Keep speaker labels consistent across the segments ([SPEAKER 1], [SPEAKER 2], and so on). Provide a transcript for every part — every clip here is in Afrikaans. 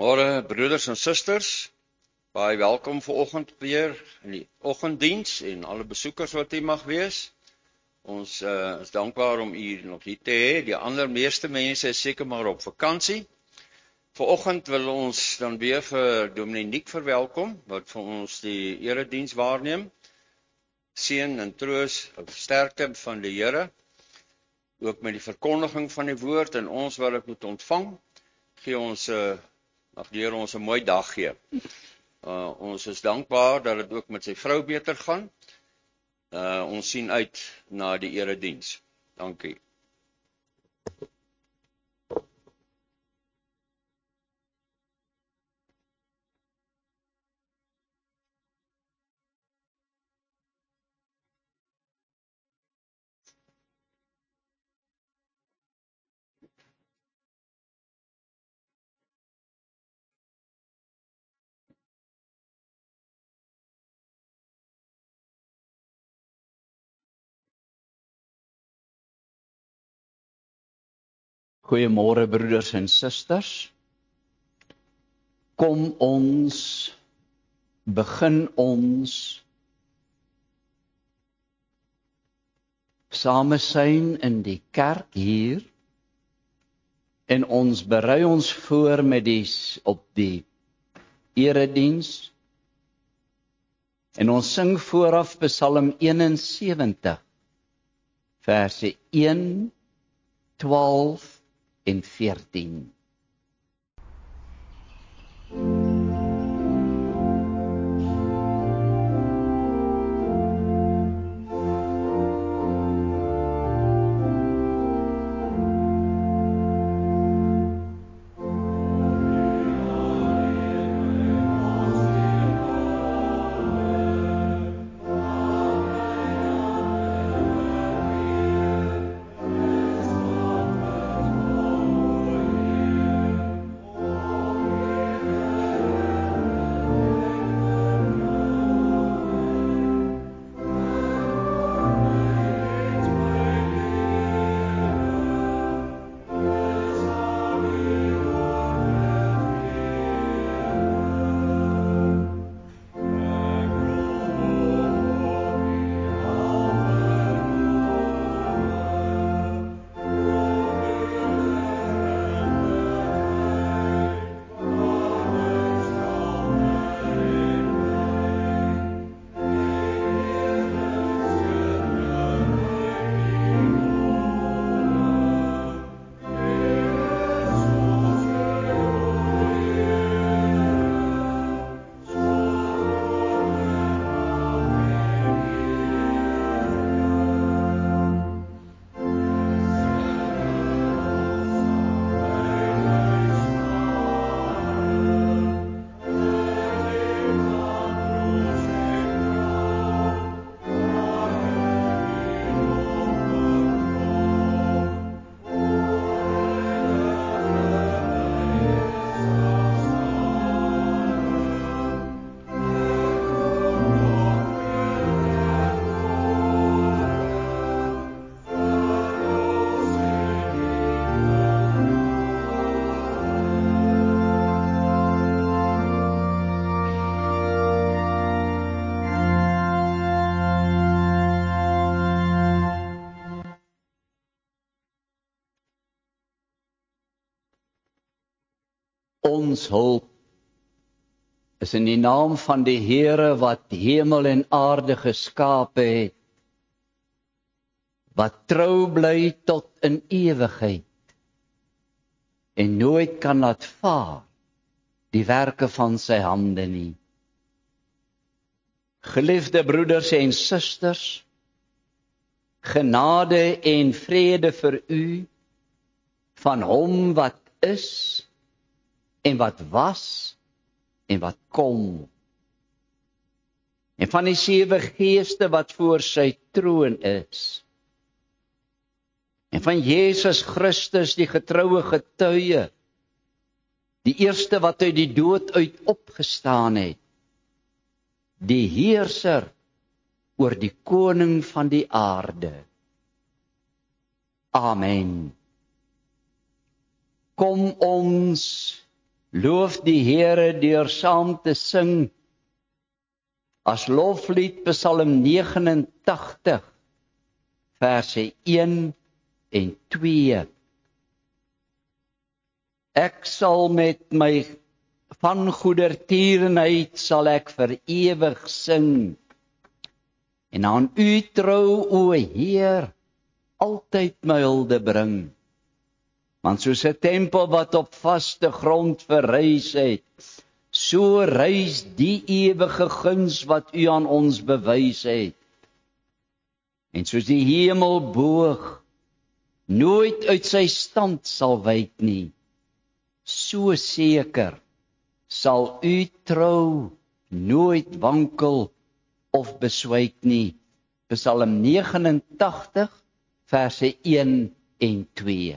[SPEAKER 1] Môre broeders en susters, baie welkom vanoggend weer in die oggenddiens en alle besoekers wat hier mag wees. Ons is dankbaar om u nog hier te hê. Die ander meeste mense is seker maar op vakansie. Vanoggend wil ons dan weer vir Dominee Niek verwelkom wat vir ons die erediens waarneem. Seën en troos en sterkte van die Here, ook met die verkondiging van die woord en ons wat dit moet ontvang. Gee ons mag die Here ons 'n mooi dag gee. Ons is dankbaar dat dit ook met sy vrou beter gaan. Ons sien uit na die erediens. Dankie.
[SPEAKER 2] Goeiemôre broeders en susters. Kom ons begin ons samesyn in die kerk hier en ons berei ons voor op die erediens en ons sing vooraf Psalm 71 verse 1, 12 en 14. Ons hulp is in die naam van die Here wat hemel en aarde geskape het, wat trou bly tot in ewigheid en nooit kan laat vaar die werke van sy hande nie. Geliefde broeders en susters, genade en vrede vir u van hom wat is en wat was en wat kom, en van die 7 geeste wat voor sy troon is, en van Jesus Christus die getroue getuie, die eerste wat uit die dood uit opgestaan het, die heerser oor die koning van die aarde. Amen. Kom ons Loof die Here deur saam te sing as loflied Psalm 89, verse 1 en 2. Ek sal met my van goedertierenheid sal ek vir ewig sing, en aan u trou, o Heer, altyd my hulde bring. Want soos 'n tempel wat op vaste grond verrys het, so rys die ewige guns wat u aan ons bewys het. En soos die hemelboog nooit uit sy stand sal wyk nie, so seker sal u trou nooit wankel of beswyk nie. Psalm 89, verse 1 en 2.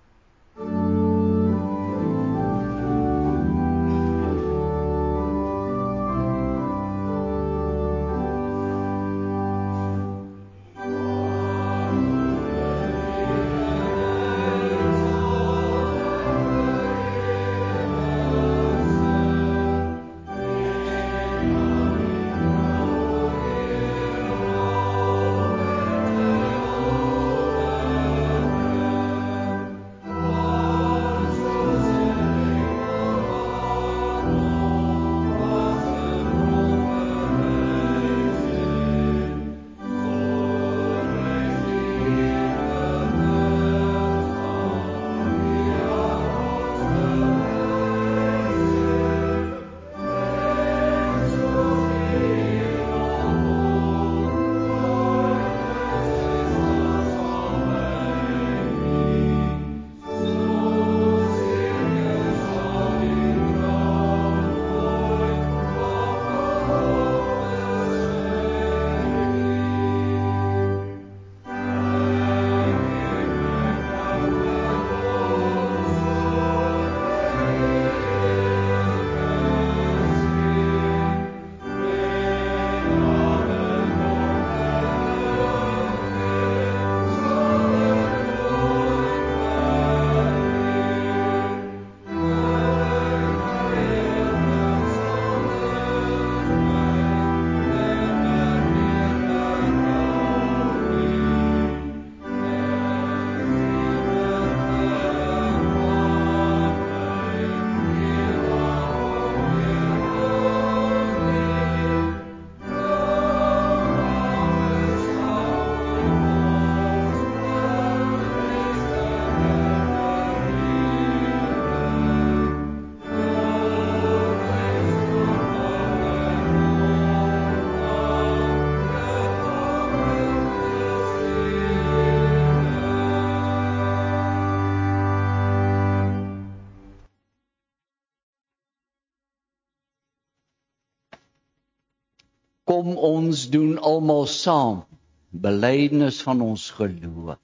[SPEAKER 2] Kom ons doen almal saam belydenis van ons geloof.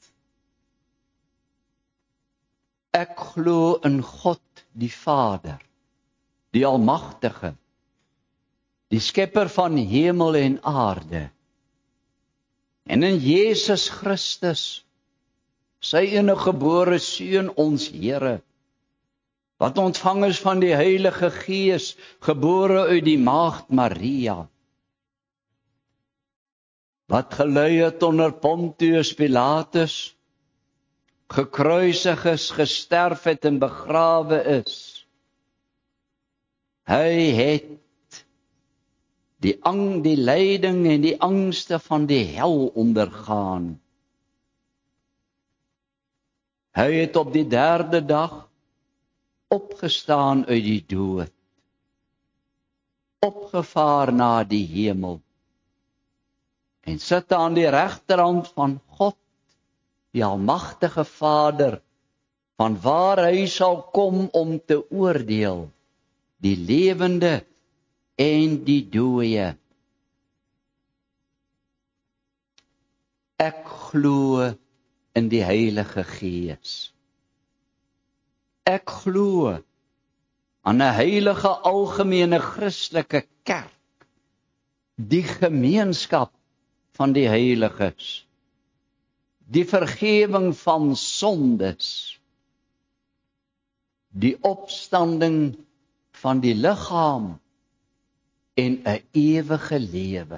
[SPEAKER 2] Ek glo in God die Vader, die Almagtige, die Skepper van hemel en aarde, en in Jesus Christus, sy enige gebore Seun, ons Here, wat ontvang is van die Heilige Gees, gebore uit die Maagd Maria, wat gelei het onder Pontius Pilatus, gekruisig is, gesterf het en begrawe is. Hy het die lyding en die angste van die hel ondergaan. Hy het op die 3de dag opgestaan uit die dood, opgevaar na die hemel, en sit aan die regterhand van God, die Almagtige Vader, van waar hy sal kom om te oordeel, die lewende en die dooie. Ek glo in die Heilige Gees. Ek glo aan 'n heilige algemene Christelike kerk, die gemeenskap van die heiliges, die vergewing van sondes, die opstanding van die liggaam en 'n ewige lewe.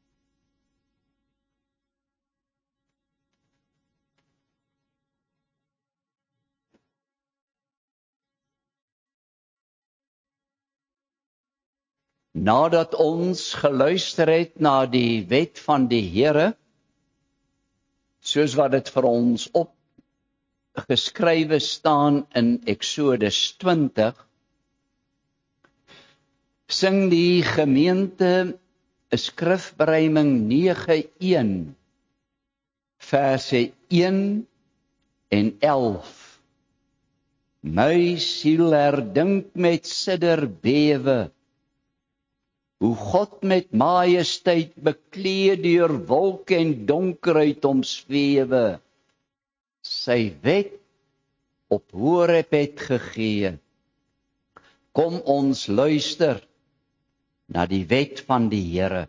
[SPEAKER 2] Nadat ons geluister het na die wet van die Here, soos wat dit vir ons opgeskrywe staan in Eksodus 20, sing die gemeente 'n skrifberuiming 9:1, verse 1 en 11. My siel herdink met sidderbewe, hoe God met majesteit bekleed deur wolke en donkerheid omswewe, sy wet op Horeb het gegee. Kom ons luister na die wet van die Here.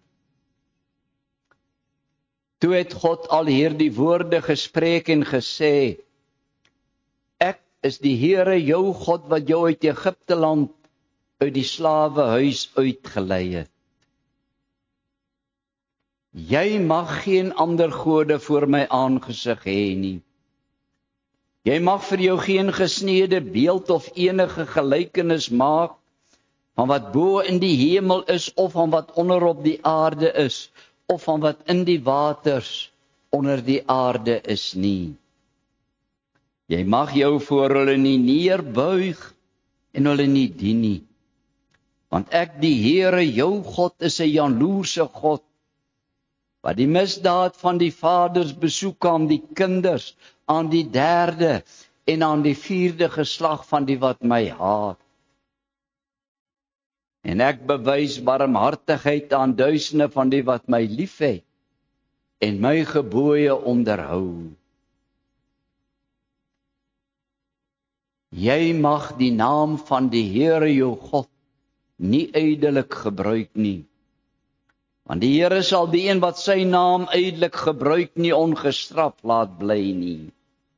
[SPEAKER 2] Toe het God al hierdie woorde gespreek en gesê, ek is die Here jou God wat jou uit Egipte land uit die slawehuis uitgelei het. Jy mag geen ander gode voor my aangesig hê nie. Jy mag vir jou geen gesneede beeld of enige gelykenis maak van wat bo in die hemel is of van wat onder op die aarde is of van wat in die waters onder die aarde is nie. Jy mag jou voor hulle nie neerbuig en hulle nie dien nie. Want ek, die Here, jou God, is 'n jaloerse God, wat die misdaad van die vaders besoek aan die kinders, aan die 3de en aan die 4de geslag van die wat my haat. En ek bewys barmhartigheid aan duisende van die wat my liefhet en my gebooie onderhou. Jy mag die naam van die Here jou God nie ydelik gebruik nie. Want die Here sal die een wat sy naam ydelik gebruik nie ongestraf laat bly nie.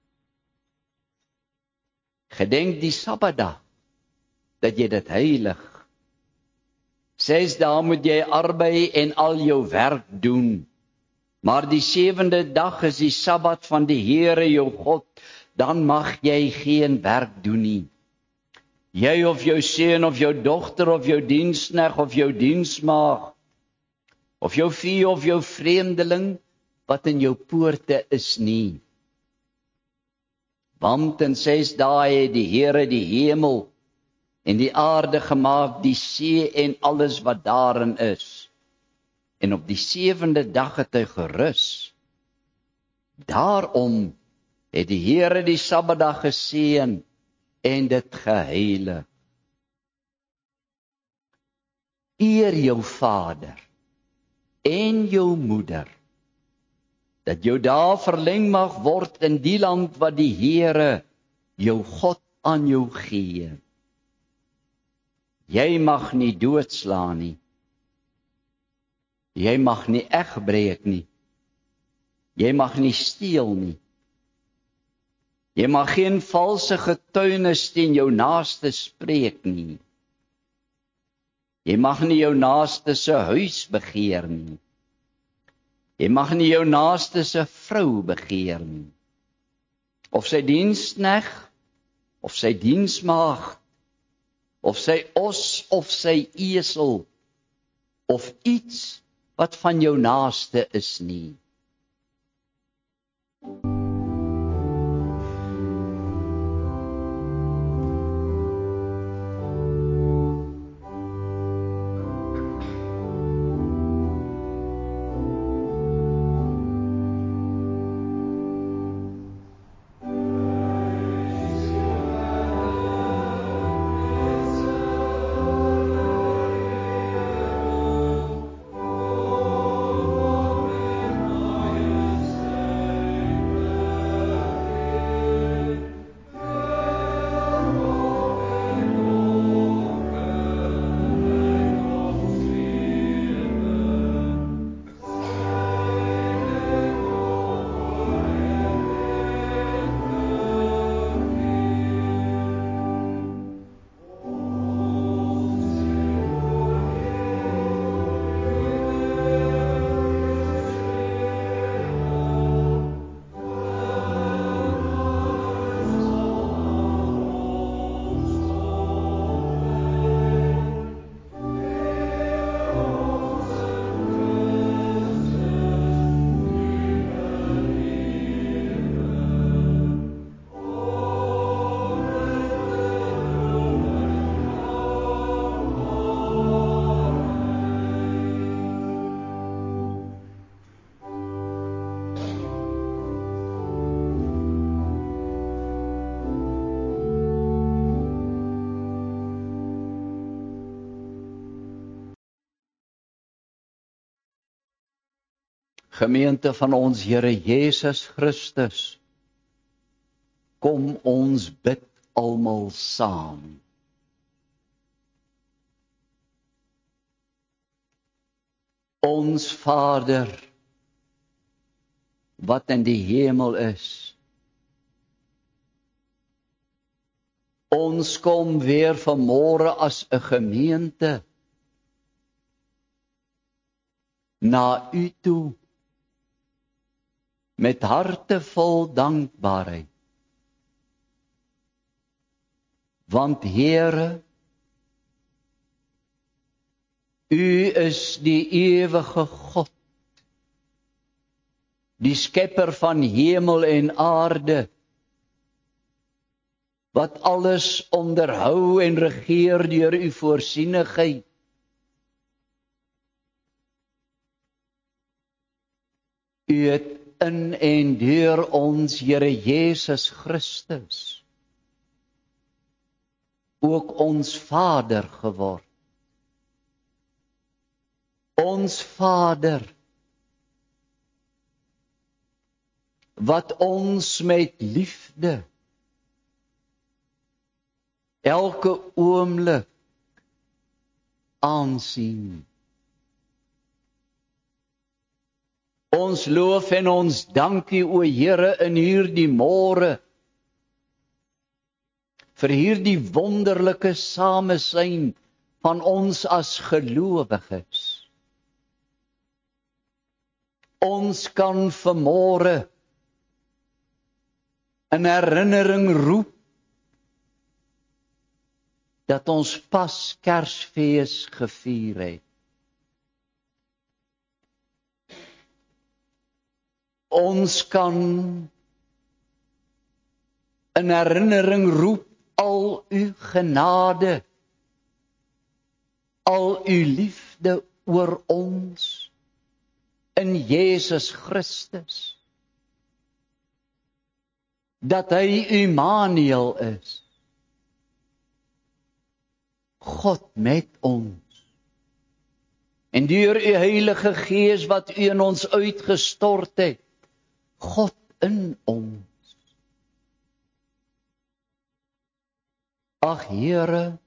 [SPEAKER 2] Gedenk die Sabbatdag, dat jy dit heilig. 6 dae moet jy arbei en al jou werk doen. Maar die 7de dag is die Sabbat van die Here jou God, dan mag jy geen werk doen nie. Jy of jou seun of jou dogter of jou diensknegt of jou diensmaag, of jou vee of jou vreemdeling wat in jou poorte is nie. Want in 6 dae het die Here die hemel en die aarde gemaak, die see en alles wat daarin is. En op die 7de dag het hy gerus. Daarom het die Here die Sabbatdag geseën en dit geheilig. Eer jou vader en jou moeder, dat jou dae verleng mag word in die land wat die Here, jou God, aan jou gee. Jy mag nie doodslaan nie. Jy mag nie egbreek nie. Jy mag nie steel nie. Jy mag geen valse getuienis teen jou naaste spreek nie. Jy mag nie jou naaste se huis begeer nie. Jy mag nie jou naaste se vrou begeer nie. Of sy diensknegt, of sy diensmaagd, of sy os of sy esel, of iets wat van jou naaste is nie. Gemeente van ons Here Jesus Christus, kom ons bid almal saam. Ons Vader, wat in die hemel is, ons kom weer vanmôre as 'n gemeente na U toe, met harte vol dankbaarheid. Want Here, U is die ewige God, die skepper van hemel en aarde, wat alles onderhou en regeer deur U voorsienigheid. U het in en deur ons Here Jesus Christus ook ons Vader geword. Ons Vader, wat ons met liefde elke oomblik aansien. Ons loof en ons dank U, o Here, in hierdie môre vir hierdie wonderlike samesyn van ons as gelowiges. Ons kan vanmôre in herinnering roep dat ons pas Kersfees gevier het. Ons kan in herinnering roep al U genade, al U liefde oor ons in Jesus Christus, dat Hy Immanuel is, God met ons, en deur U Heilige Gees wat U in ons uitgestort het, God in ons. Ag Here,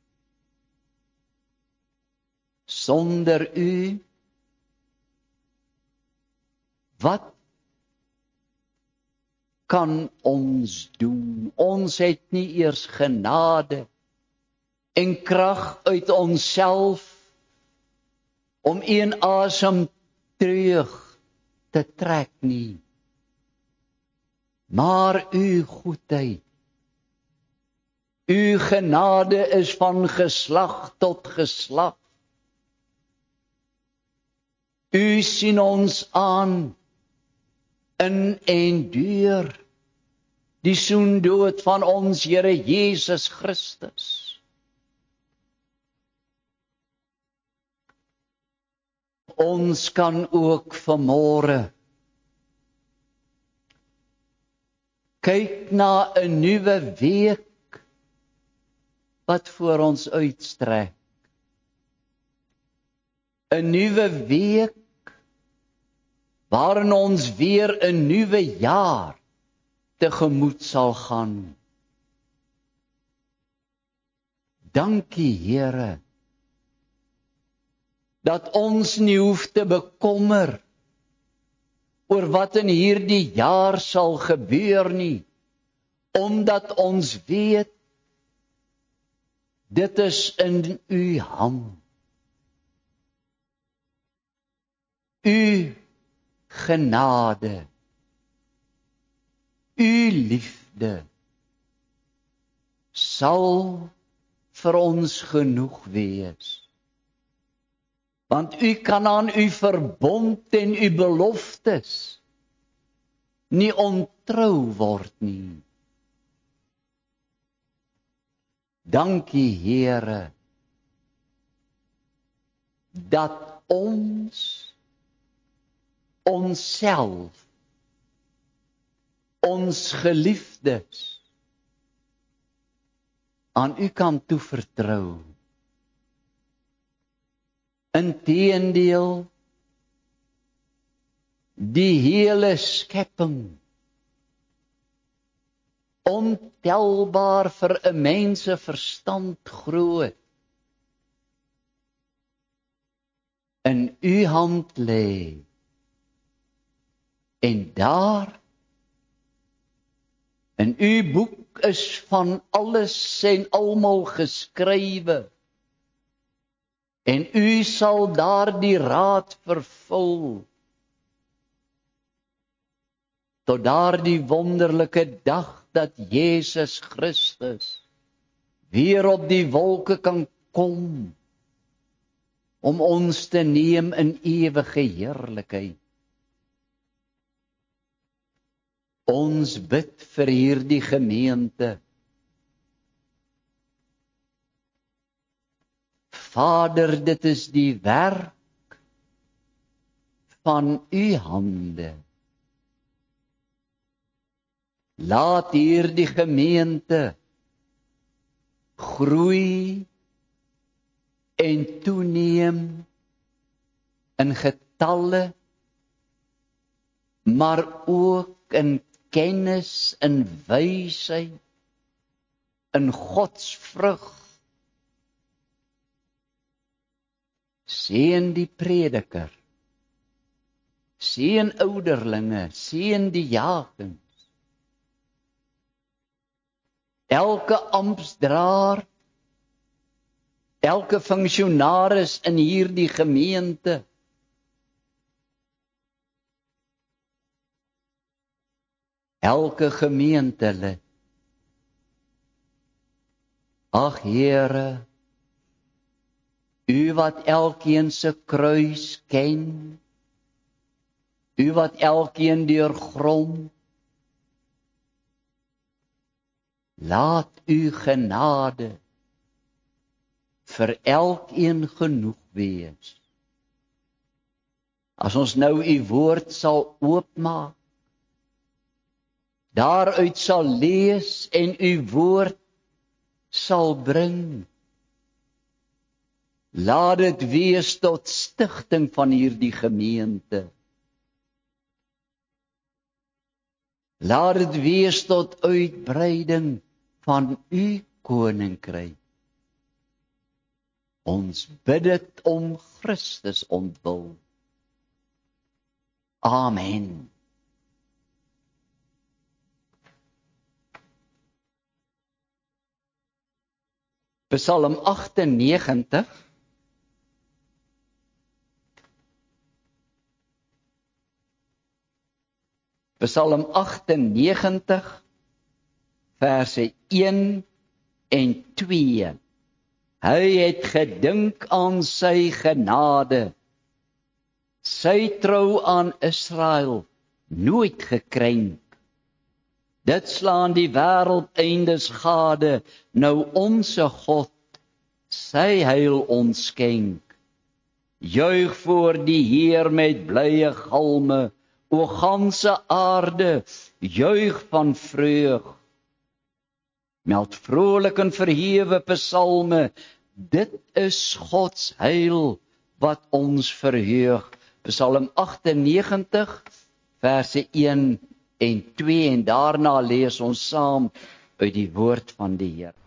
[SPEAKER 2] sonder U, wat kan ons doen? Ons het nie eers genade en krag uit onsself om een asem terug te trek nie. Maar U goedheid, U genade is van geslag tot geslag. U sien ons aan in en deur die soendood van ons Here Jesus Christus. Ons kan ook vanmôre kyk na 'n nuwe week wat voor ons uitstrek. 'n Nuwe week waarin ons weer 'n nuwe jaar tegemoet sal gaan. Dankie Here, dat ons nie hoef te bekommer oor wat in hierdie jaar sal gebeur nie, omdat ons weet, dit is in U hand. U genade, U liefde sal vir ons genoeg wees. Want U kan aan U verbond en U beloftes nie ontrou word nie. Dankie Here, dat ons onsself, ons geliefdes, aan U kan toevertrou. Inteendeel, die hele skepping, ontelbaar vir 'n mens se verstand groot, in u hand lê. En daar, in u boek is van alles en almal geskrywe. En u sal daardie raad vervul, tot daardie wonderlike dag dat Jesus Christus weer op die wolke kan kom, om ons te neem in ewige heerlikheid. Ons bid vir hierdie gemeente. Vader, dit is die werk van u hande. Laat hierdie gemeente groei en toeneem in getalle, maar ook in kennis, in wysheid, in godsvrug. Seën die prediker, seën ouderlinge, seën die diakens, elke amptsdraer, elke funksionaris in hierdie gemeente. Elke gemeentelid. Ag Here, u wat elkeen se kruis ken, u wat elkeen deurgrond, laat u genade vir elkeen genoeg wees. As ons nou u woord sal oopmaak, daaruit sal lees en u woord sal bring, laat dit wees tot stigting van hierdie gemeente. Laat dit wees tot uitbreiding van u koninkryk. Ons bid dit om Christus ontwil. Amen. Psalm 98. Psalm 98, verse 1 en 2. Hy het gedink aan sy genade, sy trou aan Israel, nooit gekrenk. Dit slaan die wêreld eindes gade, nou onse God, sy heil ons skenk. Juig voor die Heer met blye galme, o ganse aarde, juig van vreug. Meld vrolik en verhewe psalme, dit is Gods heil wat ons verheug. Psalm 98, verse 1 en 2, en daarna lees ons saam uit die woord van die Heer.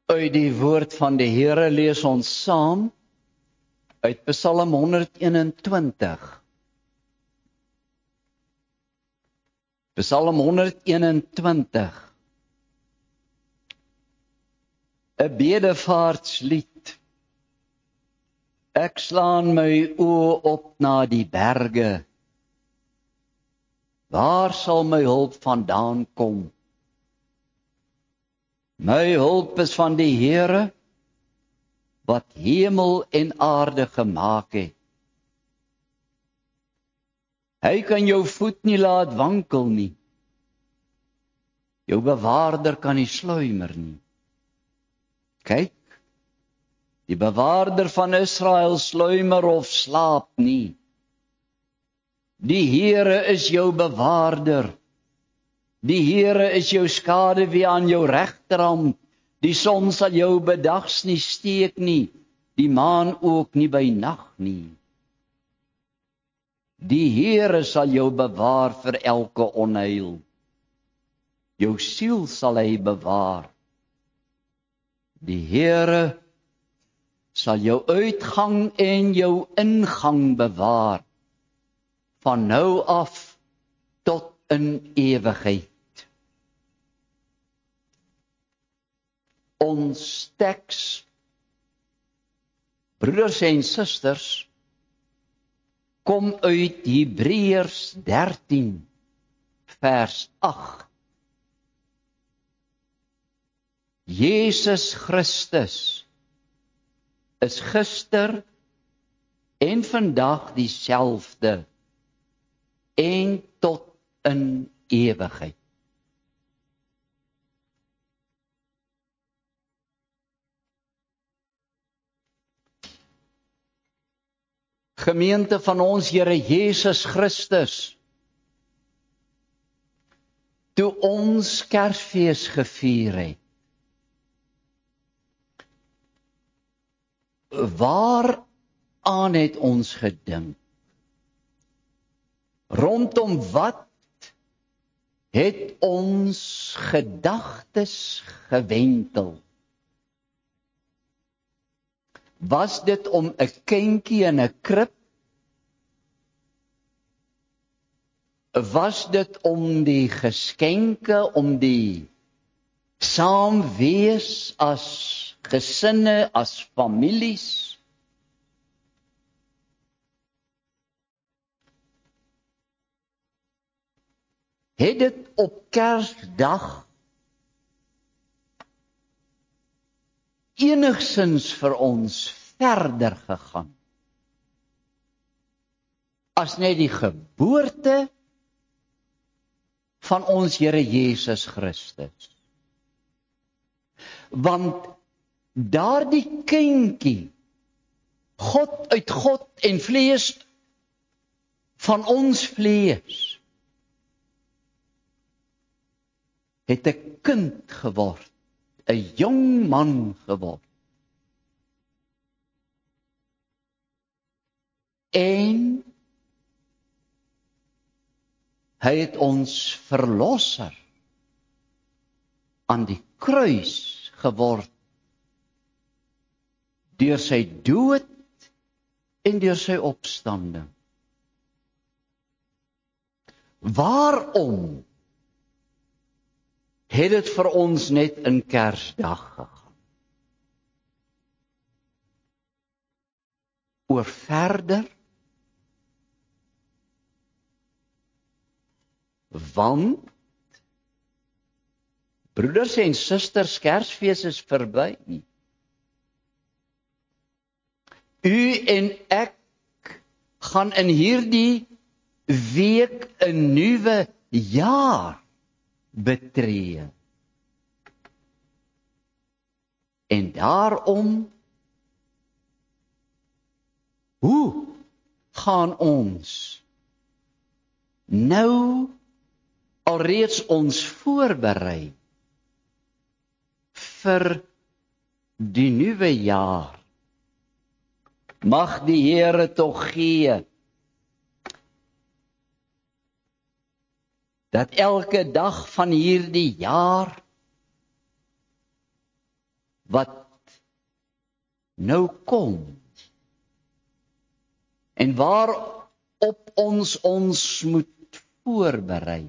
[SPEAKER 2] Uit die woord van die Here lees ons saam uit Psalm 121. Psalm 121. 'n bedevaartslied. Ek slaan my oë op na die berge. Waar sal my hulp vandaan kom? My hulp is van die Here, wat hemel en aarde gemaak het. Hy kan jou voet nie laat wankel nie. Jou bewaarder kan nie sluimer nie. Kyk, die bewaarder van Israel sluimer of slaap nie. Die Here is jou bewaarder. Die Here is jou skaduwee aan jou regterhand. Die son sal jou bedags nie steek nie, die maan ook nie by nag nie. Die Here sal jou bewaar vir elke onheil. Jou siel sal hy bewaar. Die Here sal jou uitgang en jou ingang bewaar, van nou af tot in ewigheid. Ons teks, broeders en susters, kom uit Hebreërs 13, vers 8. Jesus Christus is gister en vandag dieselfde en tot in ewigheid. Gemeente van ons Here Jesus Christus, toe ons Kersfees gevier het, waaraan het ons gedink? Rondom wat het ons gedagtes gewentel? Was dit om 'n kindjie in 'n krib? Was dit om die geskenke, om die saamwees as gesinne, as families? Het dit op Kersdag enigsins vir ons verder gegaan as net die geboorte van ons Here Jesus Christus? Want daardie kindjie, God uit God en vlees van ons vlees, het 'n kind geword, 'n jong man geword. En hy het ons verlosser aan die kruis geword, deur sy dood en deur sy opstanding. Waarom het dit vir ons net in Kersdag gegaan? Oor verder? Want, broeders en susters, Kersfees is verby. U en ek gaan in hierdie week 'n nuwe jaar betree. En daarom, hoe gaan ons nou alreeds ons voorberei vir die nuwe jaar? Mag die Here tog gee dat elke dag van hierdie jaar wat nou kom en waarop ons moet voorberei,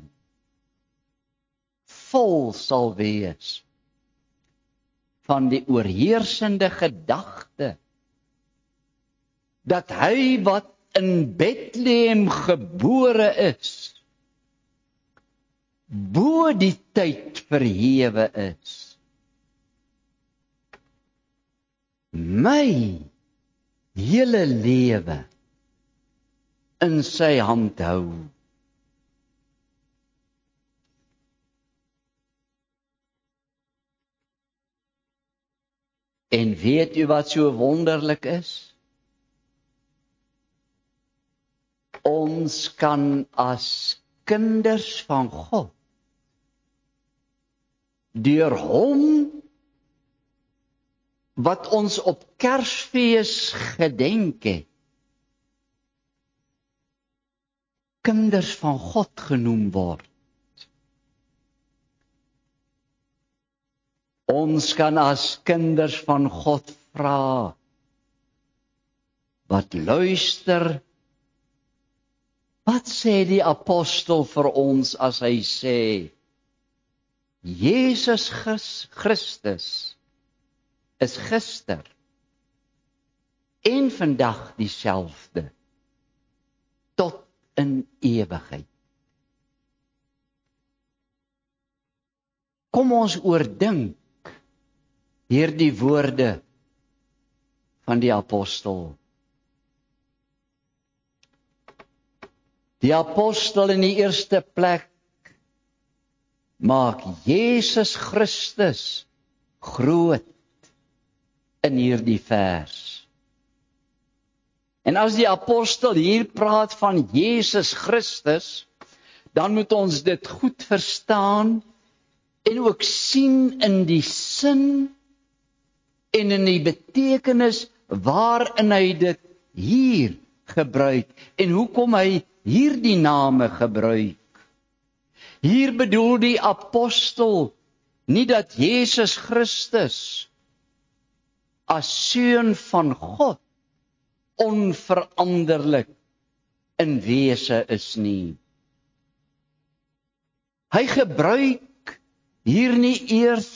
[SPEAKER 2] vol sal wees van die oorheersende gedagte dat hy wat in Bethlehem gebore is, bo die tyd verhewe is. My hele lewe in sy hand hou. En weet u wat so wonderlik is? Ons kan as kinders van God deur hom wat ons op Kersfees gedenk het, kinders van God genoem word. Ons kan as kinders van God vra, wat luister, wat sê die apostel vir ons as hy sê, Jesus Christus is gister en vandag dieselfde, tot in ewigheid. Kom ons oordink hierdie woorde van die apostel. Die apostel in die eerste plek maak Jesus Christus groot in hierdie vers. En as die apostel hier praat van Jesus Christus, dan moet ons dit goed verstaan en ook sien in die sin en in die betekenis waarin hy dit hier gebruik en hoekom hy hierdie name gebruik. Hier bedoel die apostel nie dat Jesus Christus as seun van God onveranderlik in wese is nie. Hy gebruik hier nie eers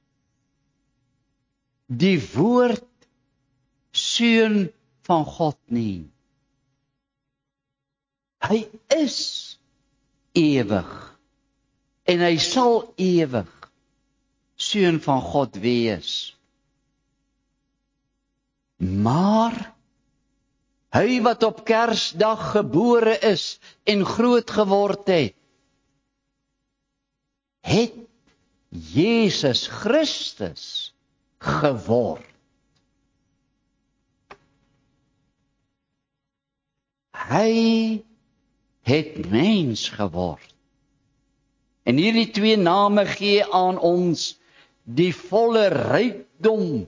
[SPEAKER 2] die woord seun van God nie. Hy is ewig en hy sal ewig seun van God wees. Maar hy wat op Kersdag gebore is en groot geword het, het Jesus Christus geword. Hy het mens geword. En hierdie twee name gee aan ons die volle rykdom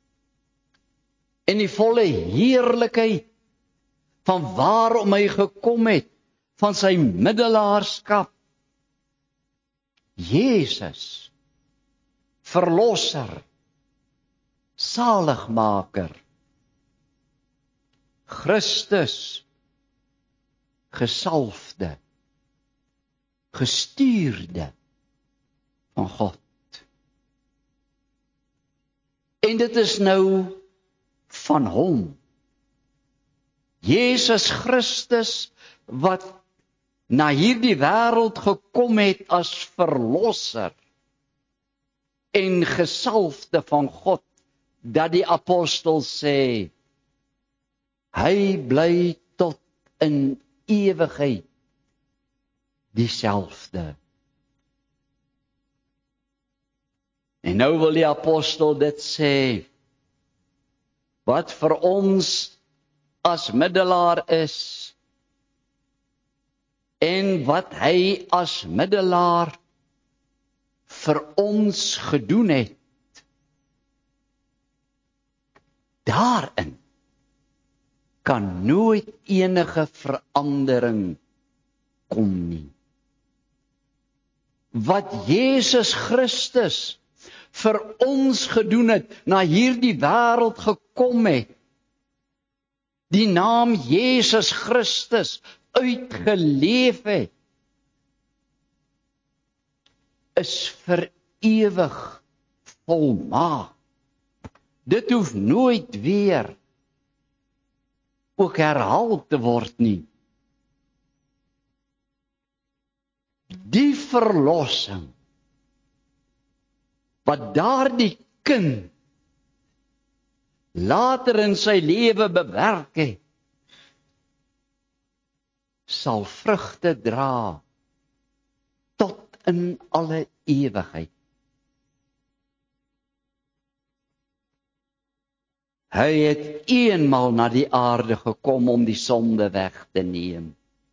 [SPEAKER 2] en die volle heerlikheid van waarom hy gekom het, van sy middelaarskap. Jesus, verlosser, saligmaker, Christus, gesalfde, gestuurde van God. En dit is nou van hom. Jesus Christus wat na hierdie wêreld gekom het as verlosser en gesalfde van God, dat die apostel sê, hy bly tot in ewigheid dieselfde. En nou wil die apostel dit sê, wat vir ons as middelaar is, en wat hy as middelaar vir ons gedoen het, daarin kan nooit enige verandering kom nie. Wat Jesus Christus vir ons gedoen het, na hierdie wêreld gekom het, die naam Jesus Christus uitgeleef het, is vir ewig volmaak. Dit hoef nooit weer ook herhaal te word nie. Die verlossing wat daardie kind later in sy lewe bewerk het, sal vrugte dra tot in alle ewigheid. Hy het eenmaal na die aarde gekom om die sonde weg te neem.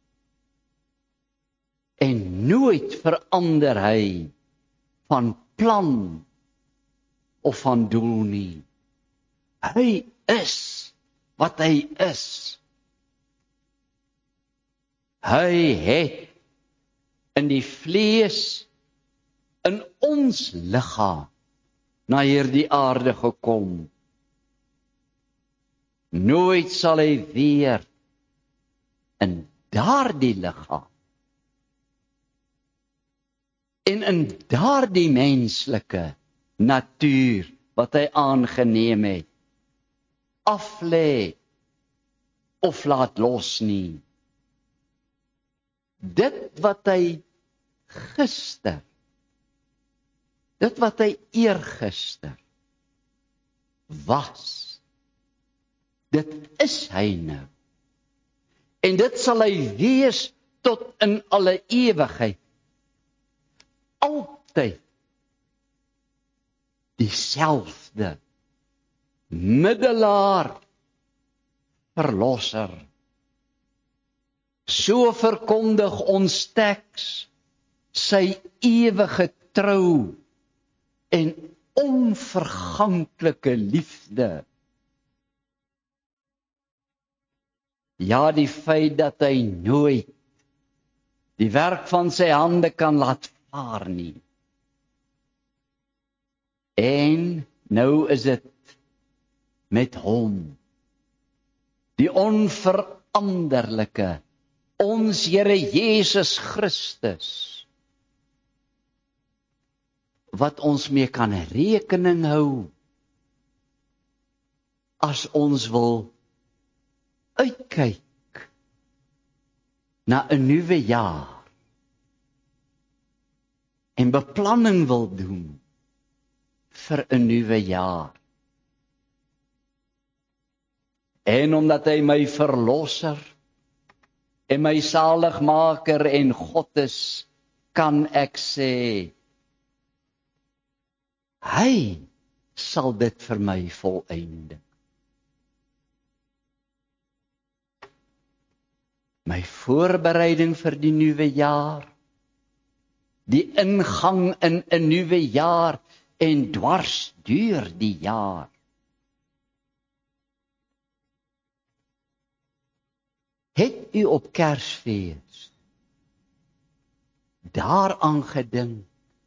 [SPEAKER 2] En nooit verander hy van plan of van doel nie. Hy is wat hy is. Hy het in die vlees, in ons liggaam, na hierdie aarde gekom. Nooit sal hy weer in daardie liggaam en in daardie menslike natuur wat hy aangeneem het, aflê of laat los nie. Dit wat hy gister, dit wat hy eergister was, dit is hy nou. En dit sal hy wees tot in alle ewigheid. Altyd dieselfde middelaar, verlosser. So verkondig ons teks sy ewige trou en onverganklike liefde. Ja, die feit dat hy nooit die werk van sy hande kan laat vaar nie. En nou is dit met hom, die onveranderlike, ons Here Jesus Christus, wat ons mee kan rekening hou, as ons wil uitkyk na 'n nuwe jaar en beplanning wil doen vir 'n nuwe jaar. En omdat hy my verlosser en my saligmaker en God is, kan ek sê, hy sal dit vir my volëindig. My voorbereiding vir die nuwe jaar, die ingang in 'n nuwe jaar en dwars deur die jaar. Het u op Kersfees daaraan gedink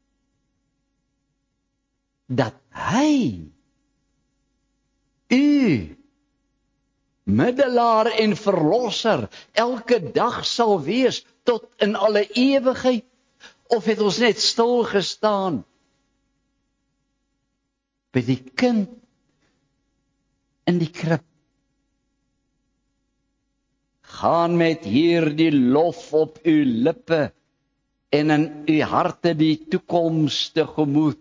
[SPEAKER 2] dat hy, u middelaar en verlosser, elke dag sal wees tot in alle ewigheid? Of het ons net stil gestaan by die kind in die krib? Gaan met hierdie lof op u lippe en in u harte die toekoms tegemoet.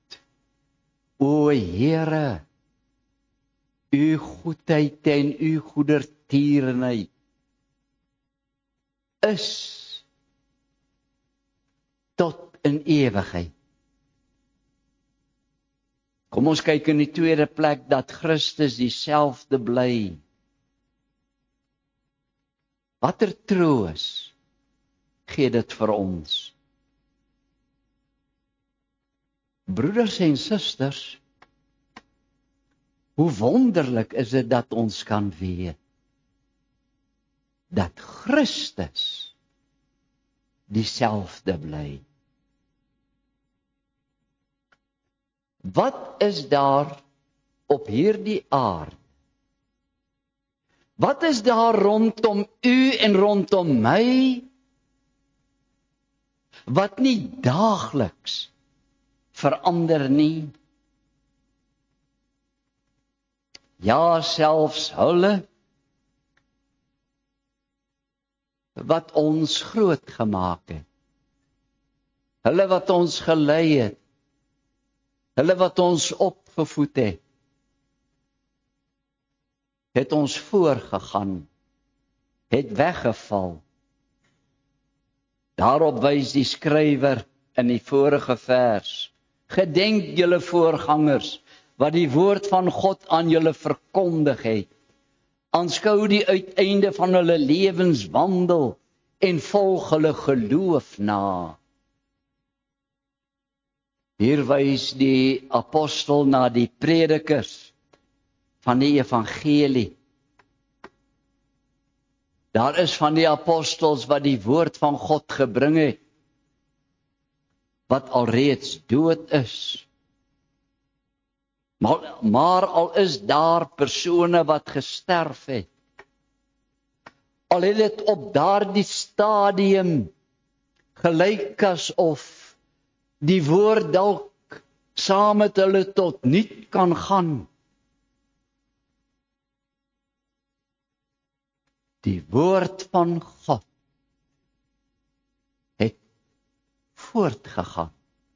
[SPEAKER 2] O Here, u goedheid en u goedertierenheid is tot in ewigheid. Kom ons kyk in die tweede plek dat Christus dieselfde bly. Watter troos gee dit vir ons? Broeders en susters, hoe wonderlik is dit dat ons kan weet dat Christus dieselfde bly. Wat is daar op hierdie aarde? Wat is daar rondom u en rondom my, wat nie daagliks verander nie? Ja, selfs hulle wat ons groot gemaak het, hulle wat ons gelei het, hulle wat ons opgevoed het ons voorgegaan, het weggeval. Daarop wys die skrywer in die vorige vers: gedenk julle voorgangers, wat die woord van God aan julle verkondig het. Aanskou die uiteinde van hulle lewenswandel en volg hulle geloof na. Hier wys die apostel na die predikers van die evangelie. Daar is van die apostels wat die woord van God gebring het, wat alreeds dood is. Maar al is daar persone wat gesterf het, al het dit op daardie stadium gelyk asof die woord dalk saam met hulle tot niet kan gaan. Die woord van God het voortgegaan.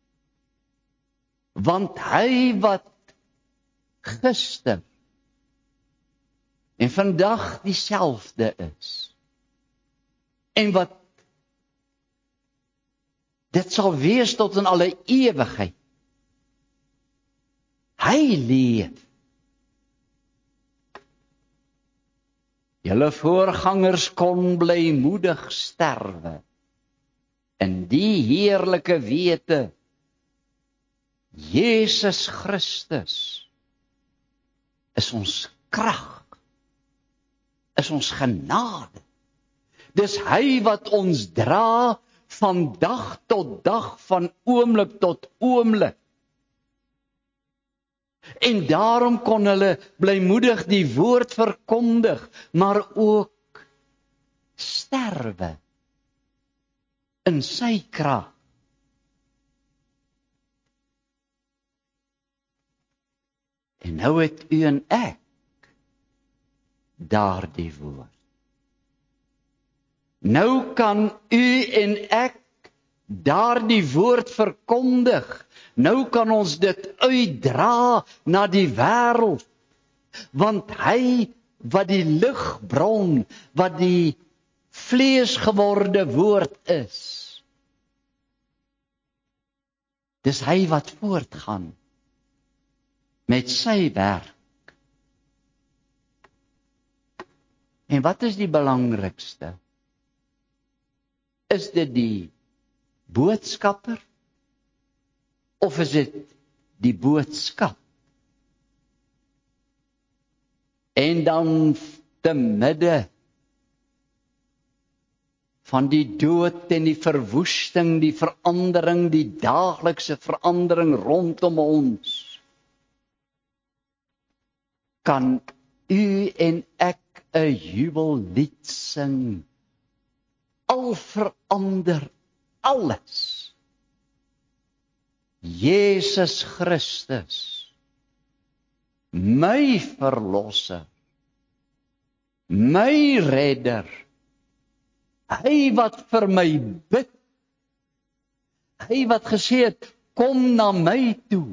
[SPEAKER 2] Want hy wat gister en vandag dieselfde is, en wat dit sal wees tot in alle ewigheid, hy leef. Julle voorgangers kon blymoedig sterwe in die heerlike wete, Jesus Christus is ons krag, is ons genade. Dis hy wat ons dra van dag tot dag, van oomblik tot oomblik. En daarom kon hulle blymoedig die woord verkondig, maar ook sterwe in sy krag. En nou het u en ek daardie woord. Nou kan u en ek daardie woord verkondig. Nou kan ons dit uitdra na die wêreld. Want hy wat die ligbron, wat die vleesgeworde woord is, dis hy wat voortgaan met sy werk. En wat is die belangrikste? Is dit die boodskapper? Of is dit die boodskap? En dan te midde van die dood en die verwoesting, die verandering, die daaglikse verandering rondom ons, kan u en ek 'n jubellied sing. Al verander alles. Jesus Christus, my verlosser, my redder, hy wat vir my bid, hy wat gesê het, kom na my toe,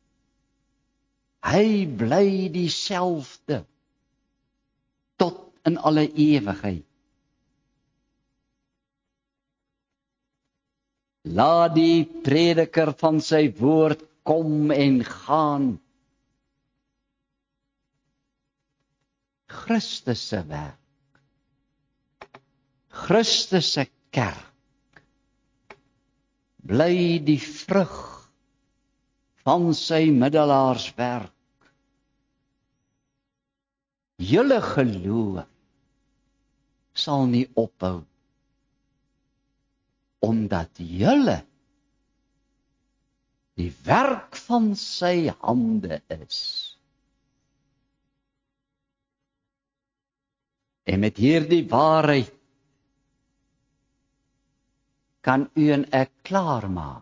[SPEAKER 2] hy bly dieselfde tot in alle ewigheid. Laat die prediker van sy woord kom en gaan. Christus se werk, Christus se kerk, bly die vrug van sy middelaarswerk. Julle geloof sal nie ophou, omdat julle die werk van sy hande is. En met hierdie waarheid kan u en ek klaarmaak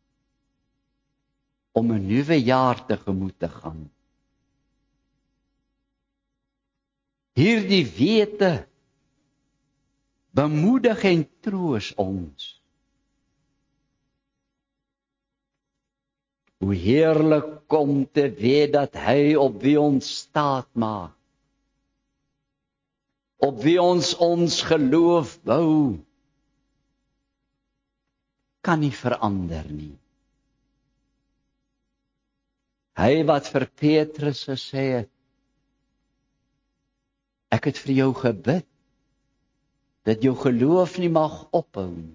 [SPEAKER 2] om 'n nuwe jaar tegemoet te gaan. Hierdie wete bemoedig en troos ons. Hoe heerlik om te weet dat hy op wie ons staat maak, op wie ons geloof bou, kan nie verander nie. Hy wat vir Petrus gesê het, ek het vir jou gebid, dat jou geloof nie mag ophou nie.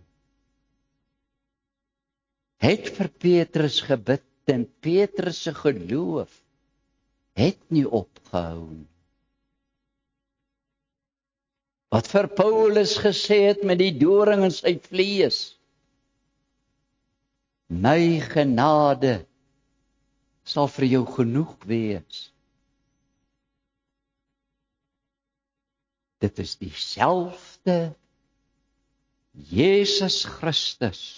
[SPEAKER 2] Het vir Petrus gebid, en Petrus se geloof het nie opgehou nie. Wat vir Paulus gesê het met die doring in sy vlees, my genade sal vir jou genoeg wees. Dit is dieselfde Jesus Christus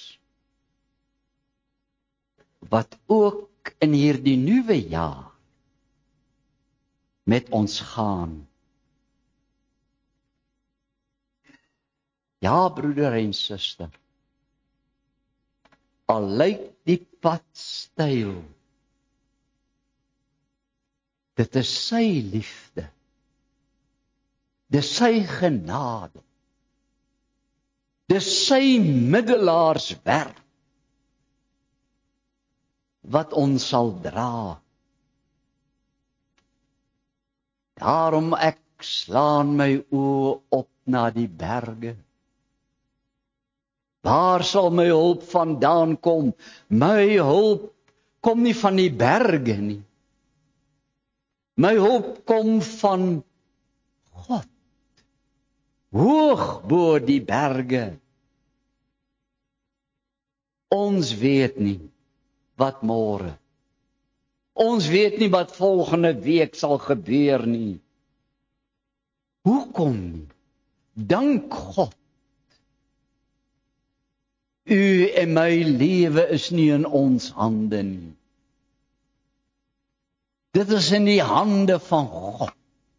[SPEAKER 2] wat ook in hierdie nuwe jaar met ons gaan. Ja, broeder en suster, al lyk die pad styl, dit is sy liefde, dis sy genade, dis sy middelaarswerk, wat ons sal dra. Daarom ek slaan my oë op na die berge. Waar sal my hulp vandaan kom? My hulp kom nie van die berge nie. My hulp kom van God. Hoog bo die berge. Ons weet nie wat môre. Ons weet nie wat volgende week sal gebeur nie. Hoekom nie? Dank God. U en my lewe is nie in ons hande nie. Dit is in die hande van God.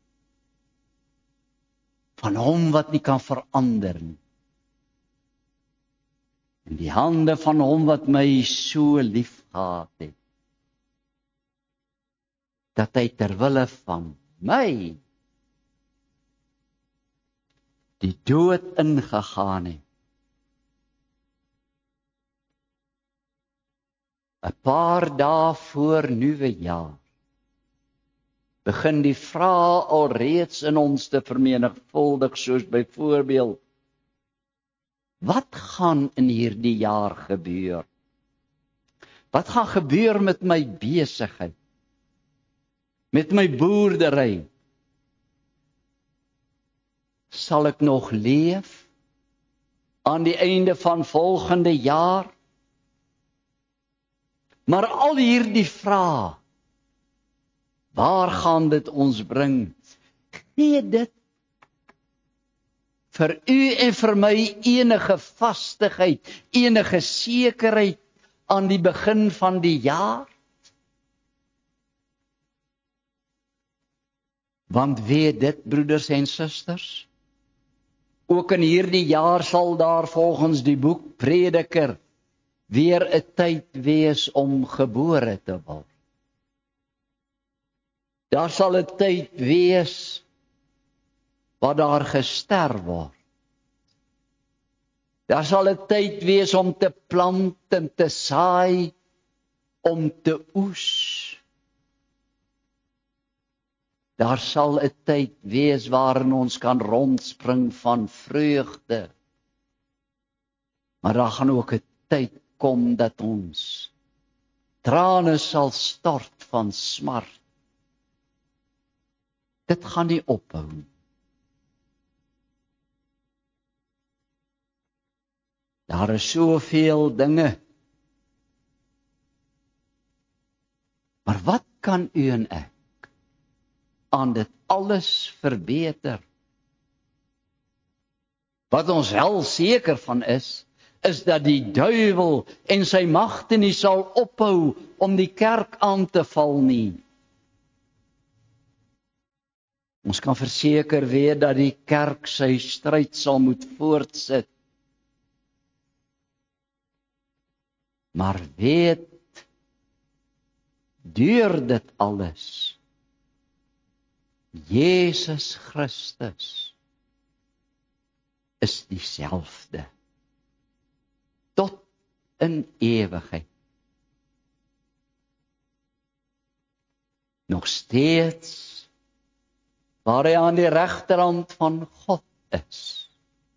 [SPEAKER 2] Van hom wat nie kan verander nie. In die hande van hom wat my so lief gehad het. Dat hy terwille van my die dood ingegaan het. 'n paar dae voor nuwe jaar begin die vrae alreeds in ons te vermenigvuldig, soos byvoorbeeld, wat gaan in hierdie jaar gebeur? Wat gaan gebeur met my besigheid? Met my boerdery? Sal ek nog leef aan die einde van volgende jaar? Maar al hierdie vrae, waar gaan dit ons bring? Gee dit vir u en vir my enige vastigheid, enige sekerheid aan die begin van die jaar? Want weet dit, broeders en susters, ook in hierdie jaar sal daar volgens die boek Prediker weer 'n tyd wees om gebore te word. Daar sal 'n tyd wees waar daar gesterf word. Daar sal 'n tyd wees om te plant en te saai, om te oes. Daar sal 'n tyd wees waarin ons kan rondspring van vreugde. Maar daar gaan ook 'n tyd kom dat ons trane sal stort van smart. Dit gaan nie ophou nie. Daar is soveel dinge kan u en ek aan dit alles verbeter? Wat ons wel seker van is dat die duiwel en sy magte nie sal ophou om die kerk aan te val nie. Ons kan verseker weet dat die kerk sy stryd sal moet voortsit. Maar weet, deur dit alles, Jesus Christus is dieselfde, tot in ewigheid. Nog steeds, waar hy aan die regterhand van God is,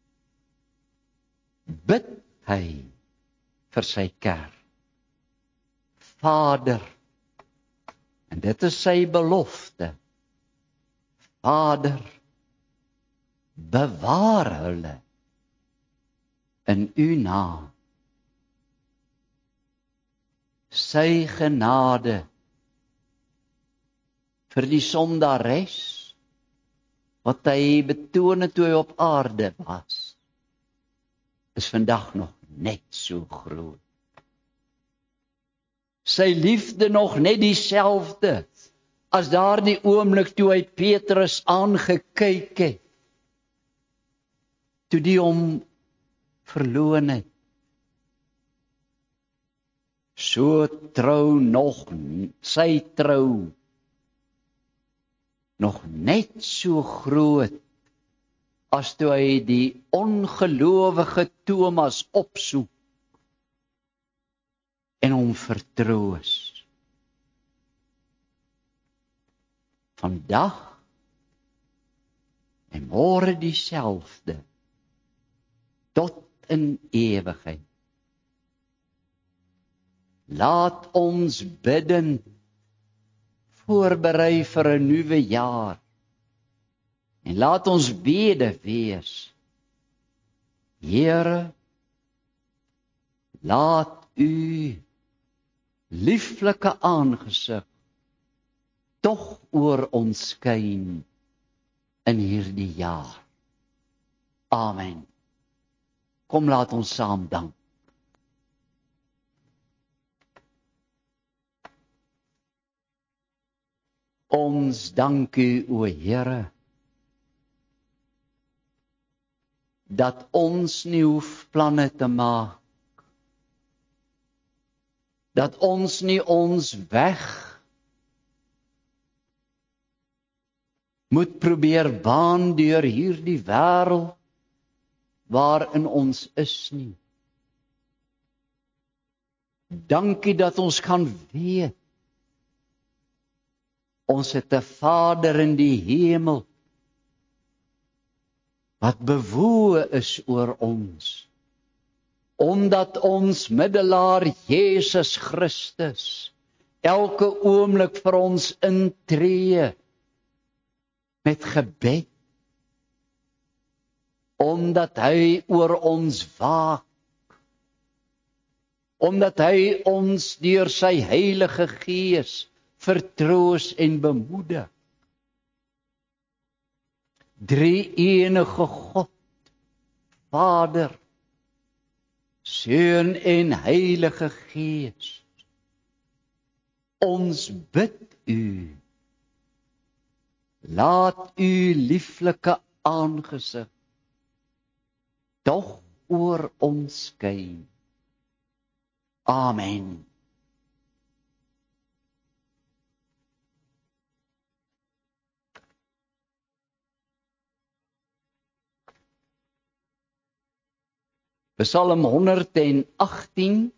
[SPEAKER 2] bid hy vir sy kerk. Vader, en dit is sy belofte, Vader, bewaar hulle in u naam. Sy genade vir die sondares wat hy betoon het toe hy op aarde was, is vandag nog net so groot. Sy liefde nog net dieselfde as daardie oomblik toe hy Petrus aangekyk het, toe die hom verloon het. So trou nog, sy trou, nog net so groot, as toe hy die ongelowige Thomas opsoek, en hom vertroos. Vandag en môre dieselfde, tot in ewigheid. Laat ons bidden, voorberei vir 'n nuwe jaar, en laat ons bede wees, Here, laat u lieflike aangesig tog oor ons skyn in hierdie jaar. Amen. Kom, laat ons saam dank. Ons dank u, o Here, dat ons nie hoef planne te maak, dat ons nie ons weg moet probeer baan deur hierdie wêreld waarin ons is nie. Dankie dat ons kan weet, ons het 'n Vader in die hemel, wat bewoe is oor ons, omdat ons middelaar Jesus Christus elke oomblik vir ons intree met gebed, omdat hy oor ons waak, omdat hy ons deur sy Heilige Gees vertroos en bemoedig. Drie-enige God, Vader, Seun en Heilige Gees, ons bid u, laat u lieflike aangesig tog oor ons skyn. Amen. Psalm 118.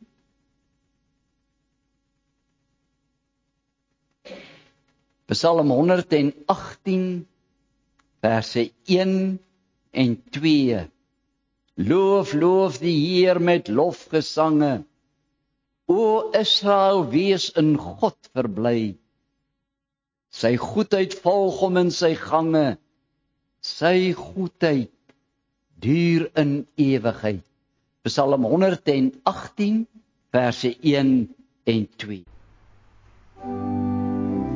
[SPEAKER 2] Psalm 118, verse 1 en 2. Loof, loof die Heer met lofgesange. O Israel, wees in God verbly. Sy goedheid volg hom in sy gange. Sy goedheid duur in ewigheid. Psalm 118, verse 1 en 2.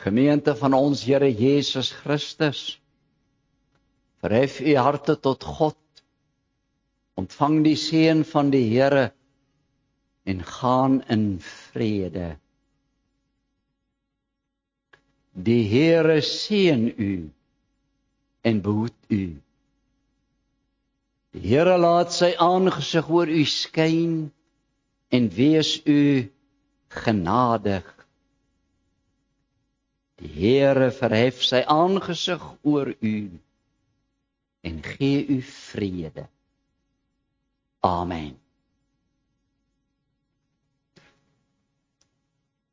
[SPEAKER 2] Gemeente van ons Here Jesus Christus, verhef u harte tot God, ontvang die seën van die Here en gaan in vrede. Die Here seën u en behoed u. Die Here laat sy aangesig oor u skyn en wees u genadig. Die Here verhef sy aangesig oor u en gee u vrede. Amen.